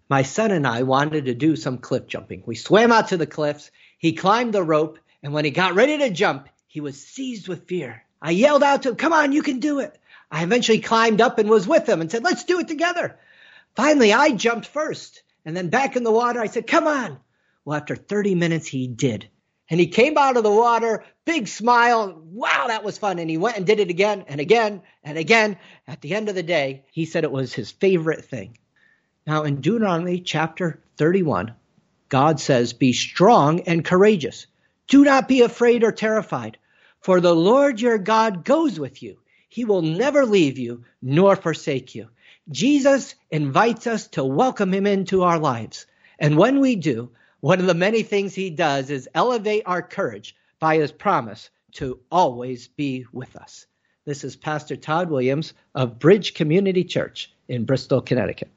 my son and I wanted to do some cliff jumping. We swam out to the cliffs. He climbed the rope, and when he got ready to jump, he was seized with fear. I yelled out to him, "Come on, you can do it." I eventually climbed up and was with him and said, "Let's do it together." Finally, I jumped first, and then back in the water, I said, "Come on." Well, after 30 minutes, he did. And he came out of the water, big smile. Wow, that was fun. And he went and did it again and again and again. At the end of the day, he said it was his favorite thing. Now, in Deuteronomy chapter 31, God says, "Be strong and courageous. Do not be afraid or terrified, for the Lord your God goes with you. He will never leave you nor forsake you." Jesus invites us to welcome him into our lives. And when we do, one of the many things he does is elevate our courage by his promise to always be with us. This is Pastor Todd Williams of Bridge Community Church in Bristol, Connecticut.